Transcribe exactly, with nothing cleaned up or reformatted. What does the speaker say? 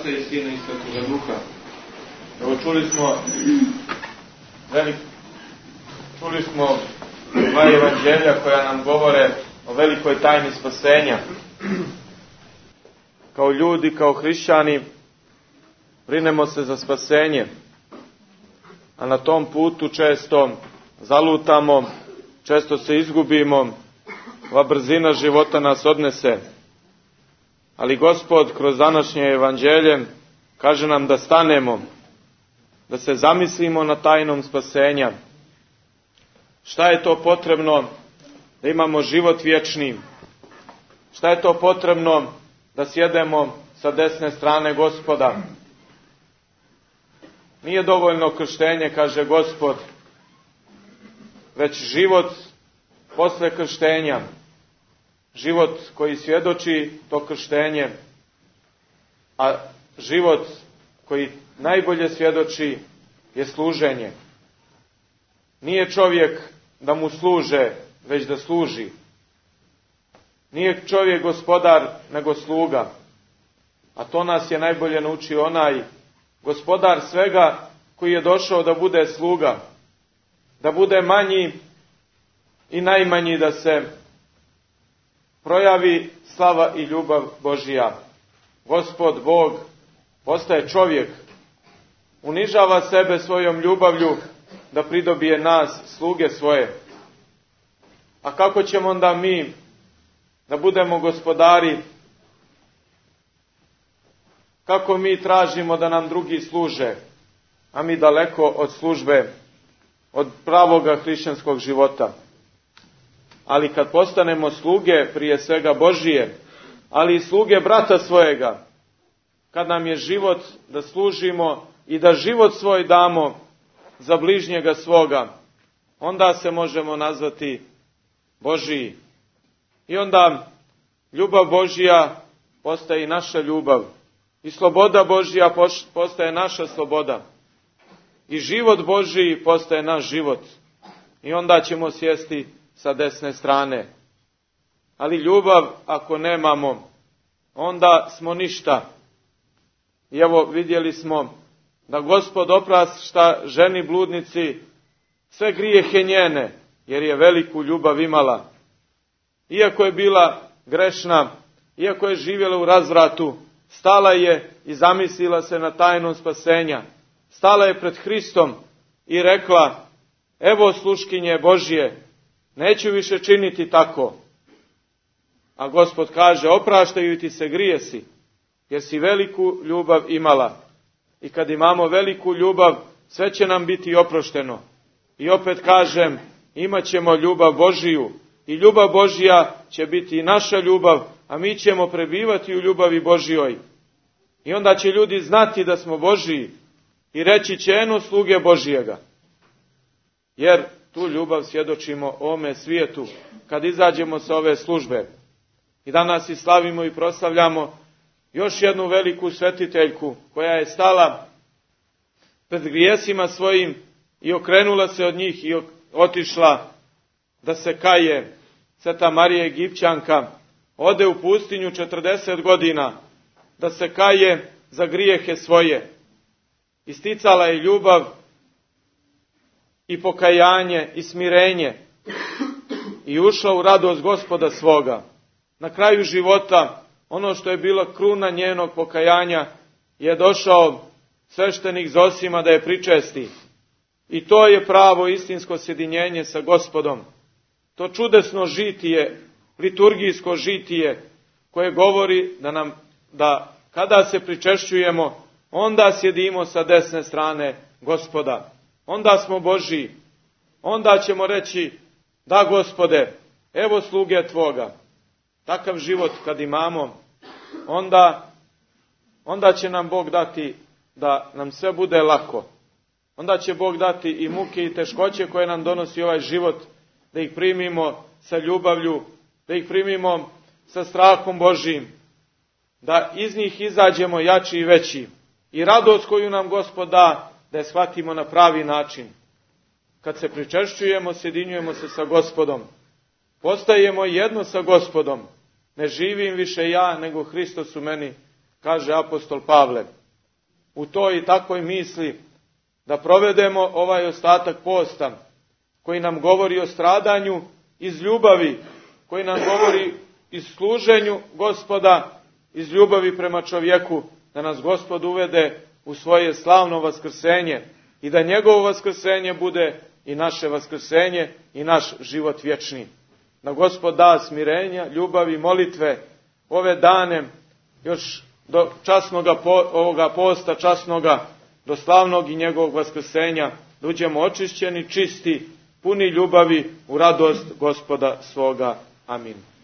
Oca i Sina i Svetoga Duha. Evo čuli smo velik, čuli smo dva evanđelja koja nam govore o velikoj tajni spasenja. Kao ljudi, kao hrišćani, brinemo se za spasenje, a na tom putu često zalutamo, često se izgubimo, ova brzina života nas odnese. Ali Gospod kroz današnje evanđelje kaže nam da stanemo, da se zamislimo na tajnom spasenja. Šta je to potrebno da imamo život vječni? Šta je to potrebno da sjedemo sa desne strane Gospoda? Nije dovoljno krštenje, kaže Gospod, već život posle krštenja. Život koji svjedoči to krštenje, a život koji najbolje svjedoči je služenje. Nije čovjek da mu služe, već da služi. Nije čovjek gospodar, nego sluga. A to nas je najbolje naučio onaj gospodar svega koji je došao da bude sluga. Da bude manji i najmanji, da se projavi slava i ljubav Božija. Gospod Bog postaje čovjek, unižava sebe svojom ljubavlju da pridobije nas, sluge svoje. A kako ćemo onda mi da budemo gospodari? Kako mi tražimo da nam drugi služe, a mi daleko od službe, od pravoga hrišćanskog života? Ali kad postanemo sluge, prije svega Božije, ali i sluge brata svojega, kad nam je život da služimo i da život svoj damo za bližnjega svoga, onda se možemo nazvati Božiji. I onda ljubav Božja postaje i naša ljubav. I sloboda Božja postaje naša sloboda. I život Božji postaje naš život. I onda ćemo sjesti sa desne strane. Ali ljubav ako nemamo, onda smo ništa. I evo vidjeli smo da Gospod oprašta ženi bludnici sve grijehe njene, jer je veliku ljubav imala. Iako je bila grešna, iako je živjela u razvratu, stala je i zamislila se na tajnom spasenja. Stala je pred Hristom i rekla: evo sluškinje Božje, neću više činiti tako. A Gospod kaže: opraštaju ti se grijesi, jer si veliku ljubav imala. I kad imamo veliku ljubav, sve će nam biti oprošteno. I opet kažem, imat ćemo ljubav Božiju. I ljubav Božja će biti i naša ljubav, a mi ćemo prebivati u ljubavi Božjoj. I onda će ljudi znati da smo Božiji i reći će: eno sluge Božijega. Jer tu ljubav svjedočimo ovome svijetu kad izađemo sa ove službe. I danas i slavimo i proslavljamo još jednu veliku svetiteljku koja je stala pred grijesima svojim i okrenula se od njih i otišla da se kaje. Sveta Marija Egipćanka ode u pustinju četrdeset godina da se kaje za grijehe svoje. Isticala je ljubav i pokajanje i smirenje i ušla u radost Gospoda svoga. Na kraju života, ono što je bila kruna njenog pokajanja, je došao sveštenik Zosima da je pričesti. I to je pravo istinsko sjedinjenje sa Gospodom. To čudesno žitije, liturgijsko žitije, koje govori da nam, da kada se pričešćujemo, onda sjedimo sa desne strane Gospoda. Onda smo Božiji. Onda ćemo reći: da Gospode, evo sluge Tvoga. Takav život kad imamo, onda, onda će nam Bog dati da nam sve bude lako. Onda će Bog dati i muke i teškoće koje nam donosi ovaj život, da ih primimo sa ljubavlju, da ih primimo sa strahom Božijim, da iz njih izađemo jači i veći. I radost koju nam Gospod da, da je shvatimo na pravi način. Kad se pričešćujemo, sjedinjujemo se sa Gospodom. Postajemo jedno sa Gospodom. Ne živim više ja, nego Hristos u meni kaže apostol Pavle. U toj i takvoj misli da provedemo ovaj ostatak posta koji nam govori o stradanju iz ljubavi, koji nam govori iz služenju Gospoda, iz ljubavi prema čovjeku, da nas Gospod uvede u svoje slavno vaskrsenje i da njegovo vaskrsenje bude i naše vaskrsenje i naš život vječni. Da Gospod da smirenja, ljubavi, molitve ove dane, još do časnoga po, ovoga posta, časnoga, do slavnog i njegovog vaskrsenja, da uđemo očišćeni, čisti, puni ljubavi u radost Gospoda svoga. Amin.